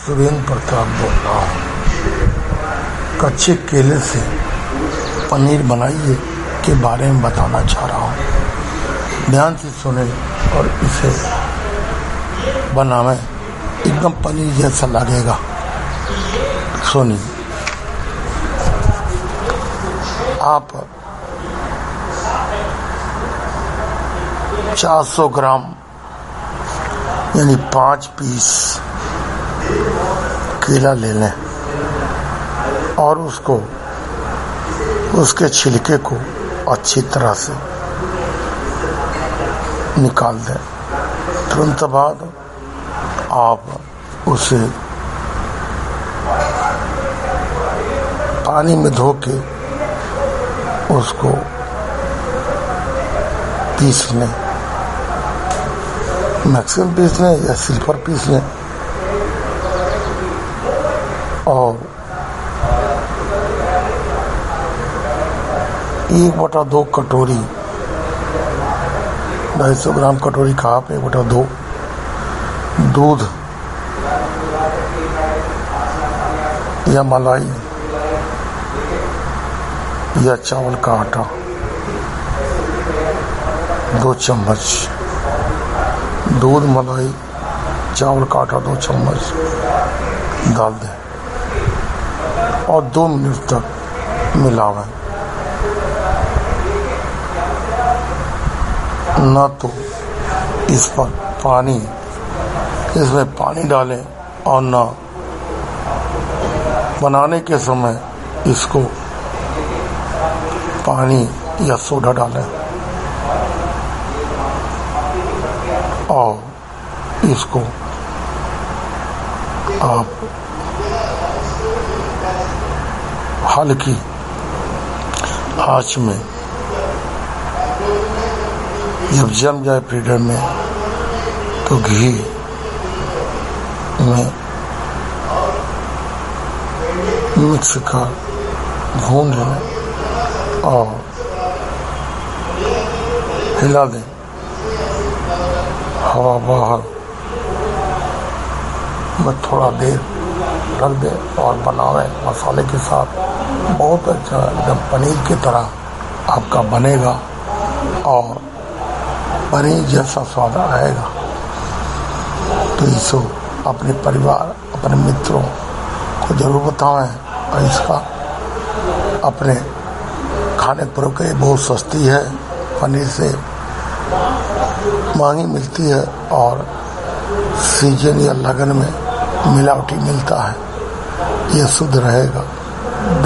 सुरेंद्र प्रताप बोल रहा हूँ। कच्चे केले से पनीर बनाइए के बारे में बताना चाह रहा हूँ। ध्यान से सुने और इसे बनावें, एकदम पनीर जैसा लगेगा। सुनिए, आप 400 ग्राम यानी 5 पीस केला ले लें और उसके छिलके को अच्छी तरह से निकाल दें। तुरंत बाद आप उसे पानी में धो के उसको पीस लें, मैक्सिमम पीस लें या सिल्फर पीस लें और 1/2 कटोरी 250 ग्राम कटोरी का आप 1/2 दूध या मलाई या चावल का आटा 2 चम्मच, दूध मलाई चावल का आटा 2 चम्मच डाल दें और 2 मिनट तक मिलावें। न तो इस पर इसमें पानी डालें और न बनाने के समय इसको पानी या सोडा डालें और इसको आप हल्की आंच में जब जम जाए फ्रीडर में तो घी में मिक्स कर भून लें और हिला दें। हवा बाहर में थोड़ा देर रख दें और बनावें मसाले के साथ। बहुत अच्छा एकदम पनीर की तरह आपका बनेगा और पनीर जैसा स्वाद आएगा। तो इसको अपने परिवार, अपने मित्रों को जरूर बताएं और इसका अपने खाने पर के बहुत सस्ती है, पनीर से महंगी मिलती है और सीजन या लगन में मिलावटी मिलता है। यह शुद्ध रहेगा।